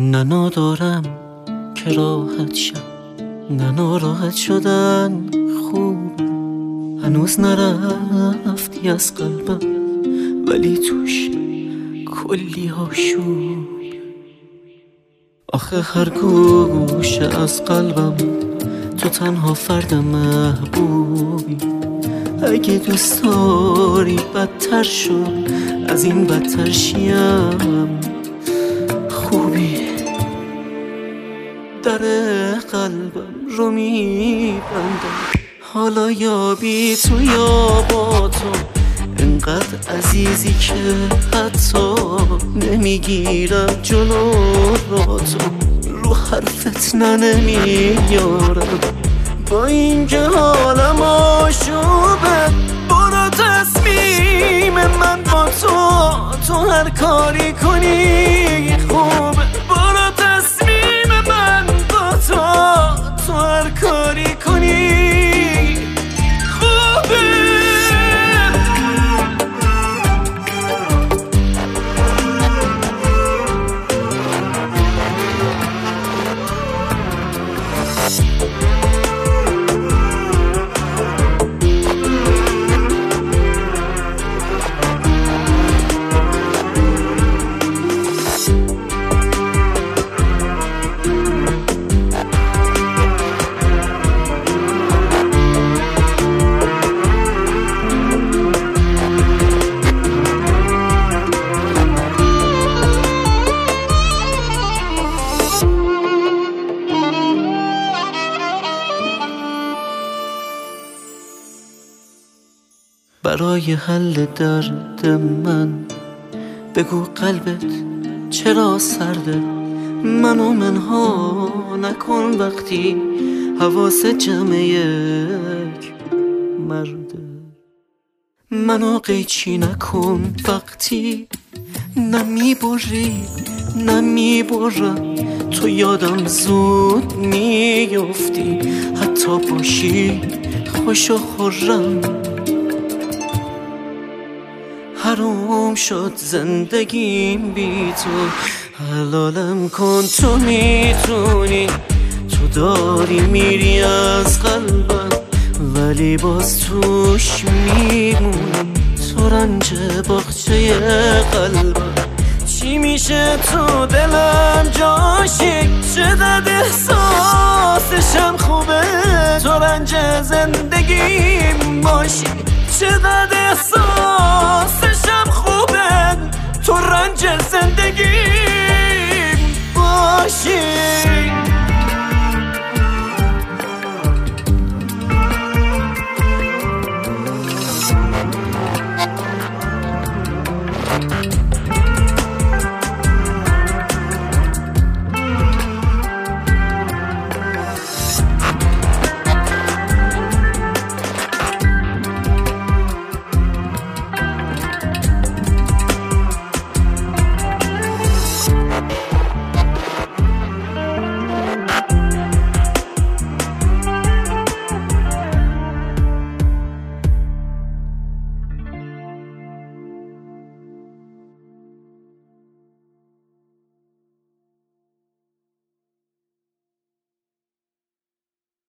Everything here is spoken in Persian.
نه ندارم که راحت شم، نه ناراحت شدن خوب. هنوز نرفتی از قلبم ولی توش کلی آشوب. آخه هر گوشه از قلبم تو تنها فرد محبوبی. اگه دوست داری بدتر شو، از این بدتر شیم خوبی. در قلبم رو میبندم، حالا یا بی تو یا با تو. انقدر عزیزی که حتی نمیگیرم جلو را تو. رو حرفت نمیارم با اینکه حالم آشوبه. برو تصمیم من با تو هر کاری کنی خوبه. برو تصمیم من با تو هر کاری کنی خوبه. برای حل درد من بگو قلبت چرا سرده. منو منها نکن وقتی حواس جمع یک مرده. منو قیچی نکن وقتی نمیبری نمیبرم. تو یادم زود میفتی حتی باشی خوش و خرم. حروم شد زندگیم بی تو، حلالم کن تو میتونی. تو داری میری از قلبم ولی باز توش میمونم. تو رنج باغچه قلبم چی میشه تو دلم جاشی. چقدر احساسشم خوبه تو رنج زندگیم باشی. چقدر احساسشم خوبه